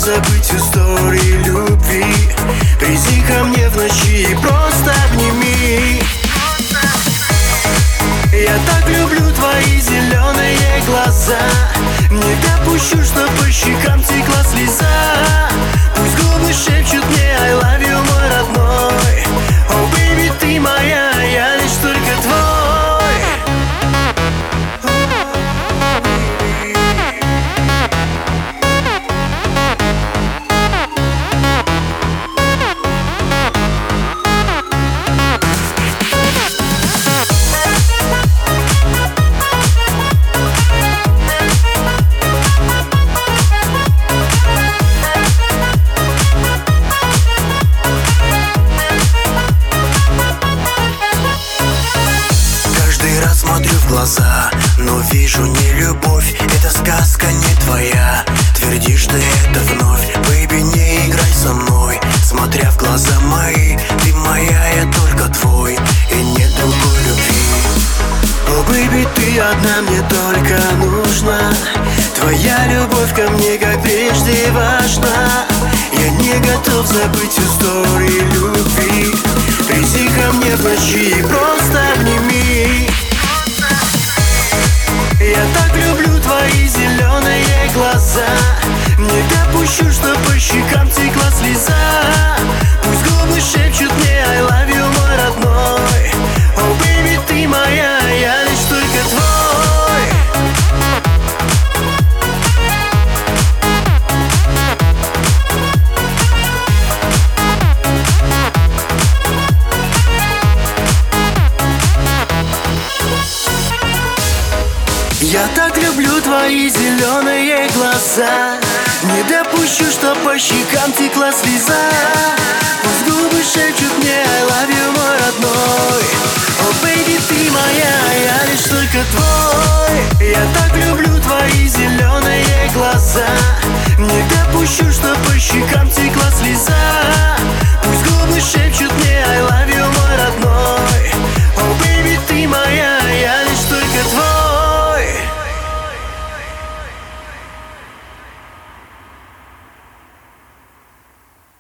забыть истории любви. Приди ко мне в ночи и просто обними. Я так люблю твои зеленые глаза. Не допущу, что по щекам текла слеза. Пусть губы шепчут мне I love you, мой родной. Oh baby, ты моя, я лишь только твой. Смотрю в глаза, но вижу не любовь. Эта сказка не твоя. Твердишь ты это вновь. Бэйби, не играй со мной. Смотря в глаза мои, ты моя, я только твой. И нет другой любви. О, бэйби, ты одна мне только нужна. Твоя любовь ко мне, как прежде, важна. Я не готов забыть истории любви. Приди ко мне в ночи и просто обними. Я так люблю твои зеленые глаза. Не допущу, что по щекам текла слеза. Пусть губы шепчут мне I love you, мой родной. Oh baby, ты моя, я лишь только твой. Я так люблю твои зеленые глаза. Не допущу, что по щекам текла слеза. Пусть губы шепчут мне I love you, мой родной. Oh baby, ты моя, я лишь только твой. Я так люблю твои зеленые глаза. Не допущу, что по щекам